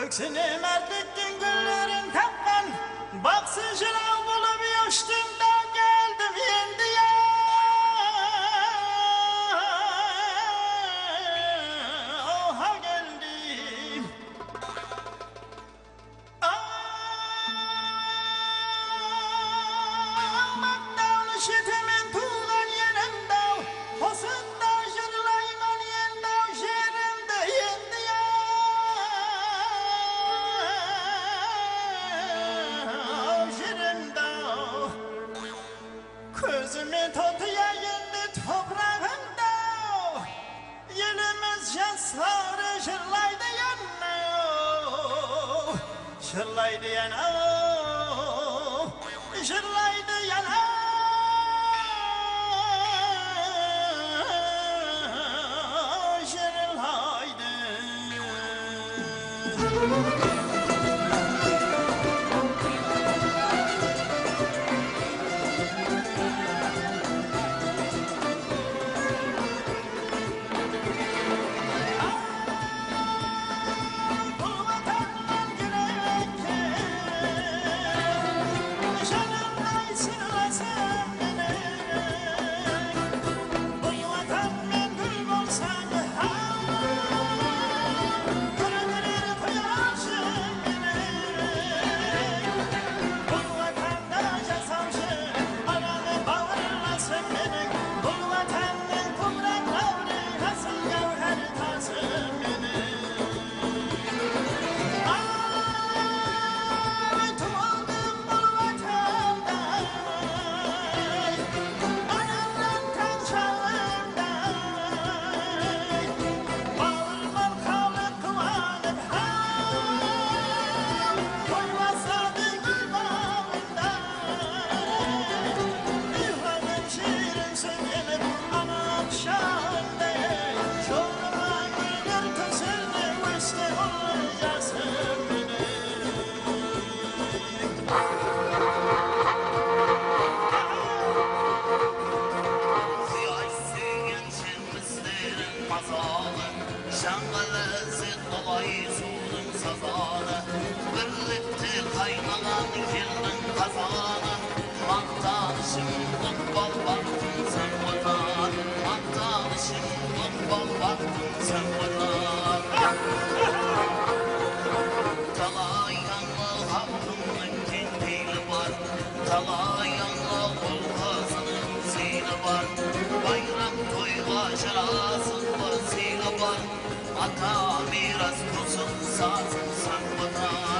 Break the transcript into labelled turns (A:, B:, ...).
A: Öksünü mertliktin güllerin tapkan, baksın şınav bulup yoştum da geldim yendiye. Oha geldim. Ağmaktan işitimin tuğlan yerinde, hosunda jırlayman yende, şehrinde yendiye. Gözümün totuya indi toprağında, yelimiz şansları şırlaydı yana, şırlaydı yana, şırlaydı yana. Şırlaydı.
B: Şangalısı kolay sudun sazanı, birlikte kaynalan yılın kazanı. Maktanışım kutbal baktın sen vatan, maktanışım kutbal baktın sen vatan. Talay yanlı hakkının kendili var, talay yanlı ol kızının zili var. Bayram toyga şarasın vasile var, ata miras kusun sazın sen vatan.